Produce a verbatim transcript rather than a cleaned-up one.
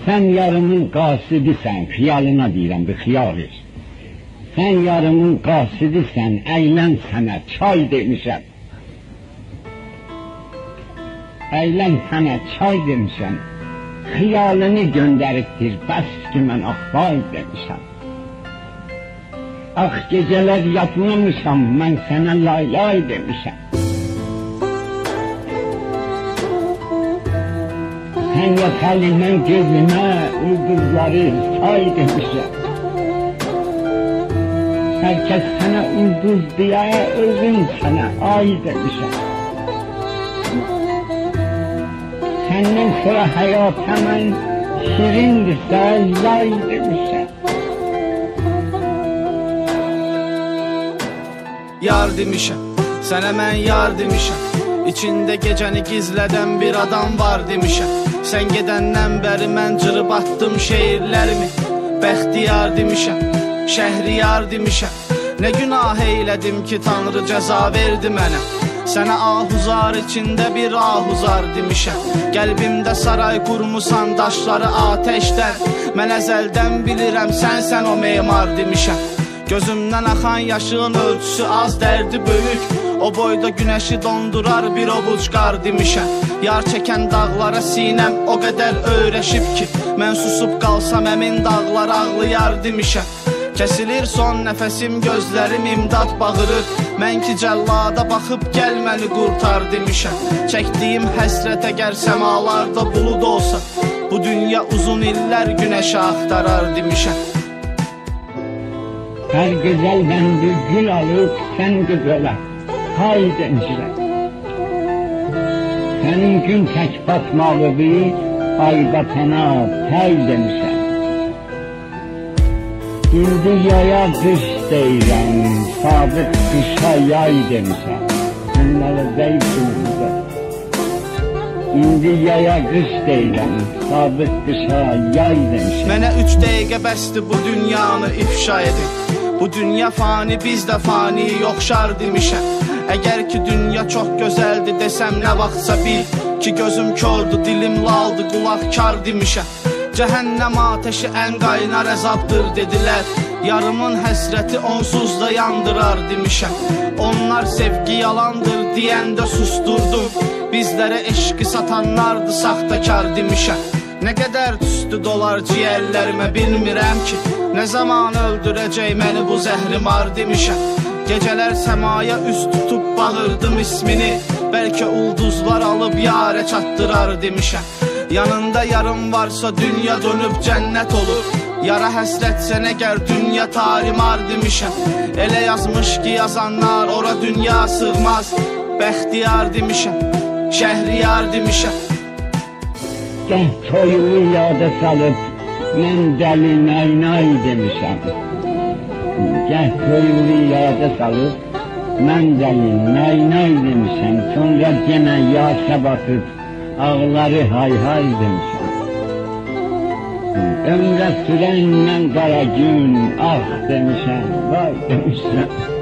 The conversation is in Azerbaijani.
Sən yarımın qasidisən, xiyalına deyirəm, bir xiyal et. Sən yarımın qasidisən, əylən sənə çay demişəm. Əylən sənə çay demişəm. Xiyalını göndəribdir, bəs ki mən axvay demişəm. Ax gecələr yatmamışam, mən sənə lay lay demişəm. Sən yatalindən gözümə ulduzları say demişəm. Hər kəs sənə ulduz deyə, özüm sənə ay demişəm. Səndən sonra həyat həmən şirindirsə, yay demişəm. Yar demişəm, sənə mən yar demişəm. İçində gecəni gizlədən bir adam var demişəm. Sən gedəndən bəri mən cırıb attım şeirlərimi. Bəxtiyar demişəm, şəhriyar demişəm. Nə günah eylədim ki Tanrı cəza verdi mənə. Sənə ahuzar içində bir ahuzar demişəm. Qəlbimdə saray qurmusan daşları atəşdən. Mən əzəldən bilirəm sən sən o memar demişəm. Gözümdən axan yaşığın ölçüsü az, dərdi böyük. O boyda günəşi dondurar bir ovuc qar demişəm. Yar çəkən dağlara sinəm o qədər öyrəşib ki mən susub qalsam əmin dağlar ağlayar demişəm. Kəsilir son nəfəsim, gözlərim imdad bağırır. Mən ki cəllada baxıb gəl məni qurtar demişəm. Çəkdiyim həsrət əgər səmalarda bulud olsa, bu dünya uzun illər günəşi axtarar demişəm. Hər gözəldən bir gül alıb sən gözələ hay demişəm. Sənin gün tək batmalı bir ay batana tay demişəm. İndi yaya qış deyirəm, sabit qışa yay demişəm. Bunlara zəifimizdə. İndi yaya qış deyirəm, sabit qışa yay demişəm. Mənə üç dəqiqə bəsdir bu dünyanı ifşa edin. Bu dünya fani, biz də fani yoxşar demişəm. Əgər ki dünya çox gözəldir desəm nə vaxtsa bil ki gözüm kördür, dilim laldır, qulaq kar demişəm. Cəhənnəm ateşi ən qaynar əzabdır dedilər. Yarımın həsrəti onsuz da yandırar demişəm. Onlar sevgi yalandır deyəndə susturdum. Bizlərə eşqi satanlardı saxtakar demişəm. Nə qədər tüstü dolar ciyərlərimə bilmirəm ki nə zaman öldürəcək məni bu zəhrimar demişəm. Gecələr səmaya üst tutub bağırdım ismini. Bəlkə ulduzlar alıb yarə çatdırar demişəm. Yanında yarım varsa dünya dönüb cənnət olur. Yara həsrətsən əgər dünya tarimar demişəm. Elə yazmış ki yazanlar ora dünya sığmaz. Bəxtiyar demişəm, şəhriyar demişəm. Gəh toyumu yada salıb mən dəli nay nay demişəm. Gəh toyumu yada salıb mən dəli nay nay demişəm. Sonra yenə yaşa batıb ağları hay hay demişəm. Ömrə sürən mən qara gün ah demişəm, vay demişəm.